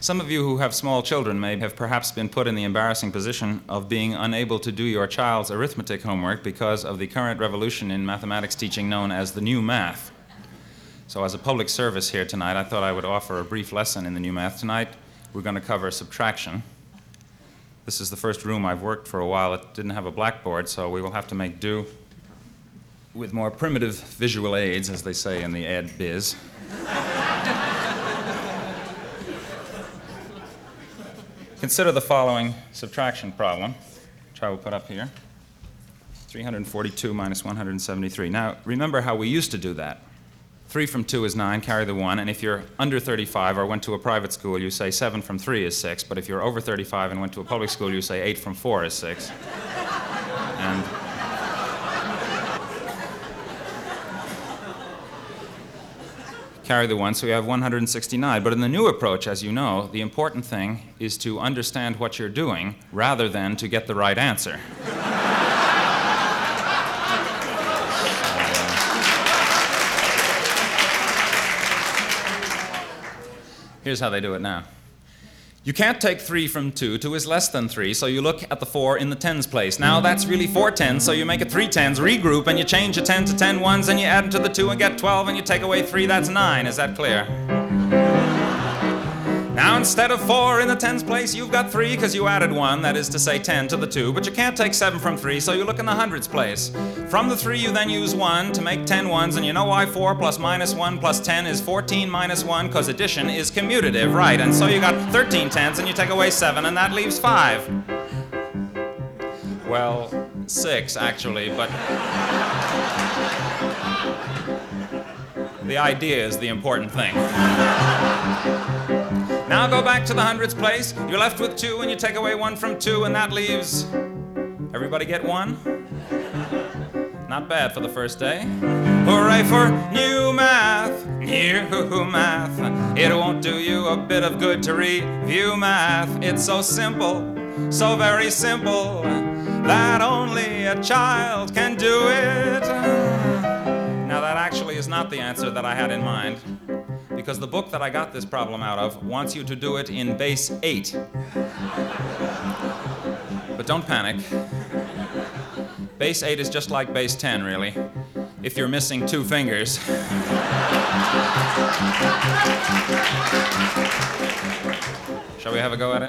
Some of you who have small children may have perhaps been put in the embarrassing position of being unable to do your child's arithmetic homework because of the current revolution in mathematics teaching known as the new math. So as a public service here tonight, I thought I would offer a brief lesson in the new math. Tonight, we're going to cover subtraction. This is the first room I've worked for a while. It didn't have a blackboard, so we will have to make do with more primitive visual aids, as they say in the ed biz. Consider the following subtraction problem, which I will put up here. 342 minus 173. Now, remember how we used to do that. 3 from 2 is 9, carry the 1, and if you're under 35 or went to a private school, you say 7 from 3 is 6, but if you're over 35 and went to a public school, you say 8 from 4 is 6. And carry the 1, so we have 169. But in the new approach, as you know, the important thing is to understand what you're doing rather than to get the right answer. Here's how they do it now. You can't take 3 from 2. 2 is less than 3, so you look at the 4 in the tens place. Now that's really 4 tens, so you make it 3 tens, regroup, and you change a 10 to 10 ones, and you add them to the 2 and get 12, and you take away 3, that's 9. Is that clear? Now instead of 4 in the tens place, you've got 3 because you added 1, that is to say 10 to the 2, but you can't take 7 from 3, so you look in the hundreds place. From the 3, you then use 1 to make 10 ones, and you know why 4 plus minus 1 plus 10 is 14 minus 1, because addition is commutative, right? And so you got 13 tens, and you take away 7, and that leaves 5. Well, 6, actually, but the idea is the important thing. Now go back to the hundreds place. You're left with 2, and you take away 1 from 2, and that leaves... Everybody get 1? Not bad for the first day. Hooray for new math, new math. It won't do you a bit of good to review math. It's so simple, so very simple, that only a child can do it. Now that actually is not the answer that I had in mind, because the book that I got this problem out of wants you to do it in base 8. But don't panic. Base 8 is just like base 10, really, if you're missing 2 fingers. Shall we have a go at it?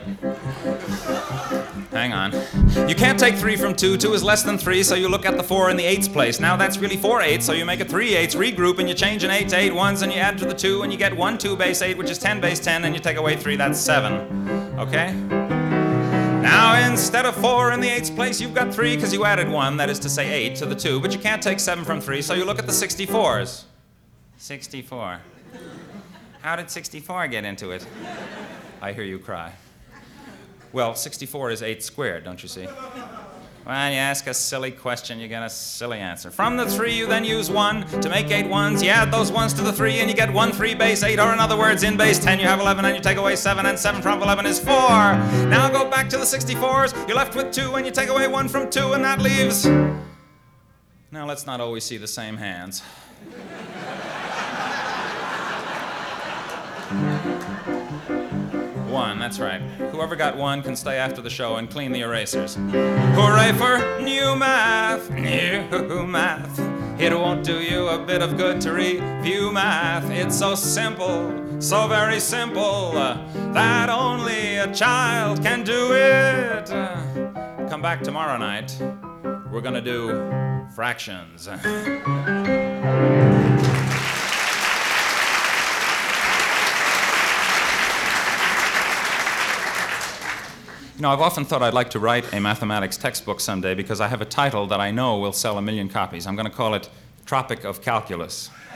Hang on. You can't take 3 from 2. 2 is less than 3, so you look at the 4 in the 8's place. Now that's really 4 8s, so you make it 3 8s, regroup, and you change an 8 to 8 ones, and you add to the 2, and you get 1 2 base 8, which is 10 base 10, and you take away 3, that's 7. Okay? Now instead of 4 in the 8's place, you've got 3 because you added 1, that is to say 8, to the 2, but you can't take 7 from 3, so you look at the 64s. 64. How did 64 get into it? I hear you cry. Well, 64 is 8 squared, don't you see? Well, you ask a silly question, you get a silly answer. From the 3, you then use 1 to make 8 ones. You add those ones to the 3, and you get 1 3 base 8, or in other words, in base 10, you have 11, and you take away 7, and 7 from 11 is 4. Now go back to the 64s. You're left with 2, and you take away 1 from 2, and that leaves... Now, let's not always see the same hands. One, that's right. Whoever got 1 can stay after the show and clean the erasers. Hooray for new math, new math. It won't do you a bit of good to review math. It's so simple, so very simple, that only a child can do it. Come back tomorrow night. We're gonna do fractions. You know, I've often thought I'd like to write a mathematics textbook someday because I have a title that I know will sell 1 million copies. I'm going to call it Tropic of Calculus.